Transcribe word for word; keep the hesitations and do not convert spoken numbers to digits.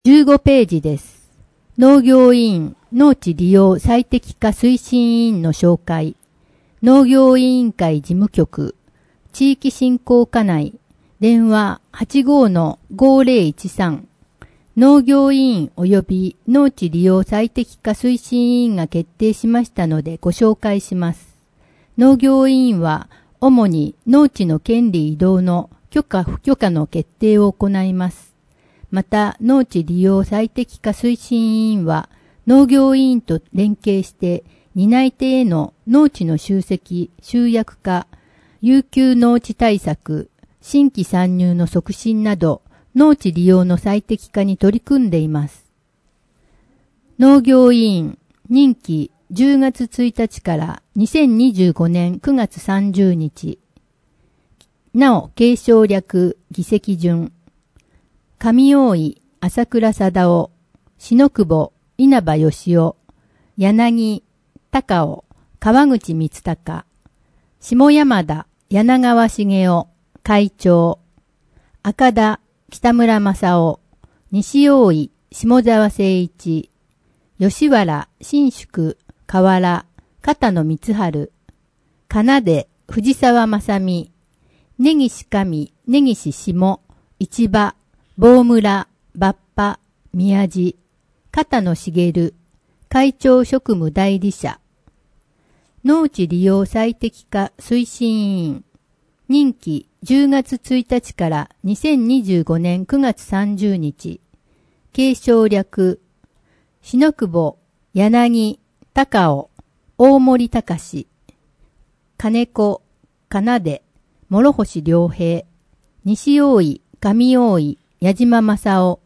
じゅうごページです。農業委員農地利用最適化推進委員の紹介。農業委員会事務局、地域振興課内、電話 はちごーのごーぜろいちさん。農業委員及び農地利用最適化推進委員が決定しましたのでご紹介します。農業委員は主に農地の権利移動の許可不許可の決定を行います。また、農地利用最適化推進委員は、農業委員と連携して、担い手への農地の集積、集約化、悠久農地対策、新規参入の促進など、農地利用の最適化に取り組んでいます。農業委員、任期じゅうがつついたちからにせんにじゅうごねんくがつさんじゅうにち。なお、継承略、議席順。上大井、朝倉貞夫、篠久保、稲葉義雄、柳、高尾、川口光隆、下山田、柳川茂雄、会長、赤田、北村正夫、西大井、下沢誠一、吉原、新宿、河原、片野光春、金出、藤沢正美、根岸上、根岸下、市場、坊村、抜波、宮地、片野茂、会長職務代理者。農地利用最適化推進委員。任期じゅうがつついたちからにせんにじゅうごねんくがつさんじゅうにち。継承略。篠久保、柳、高尾、大森隆。金子、金出、諸星良平。西大井、上大井。矢島正夫、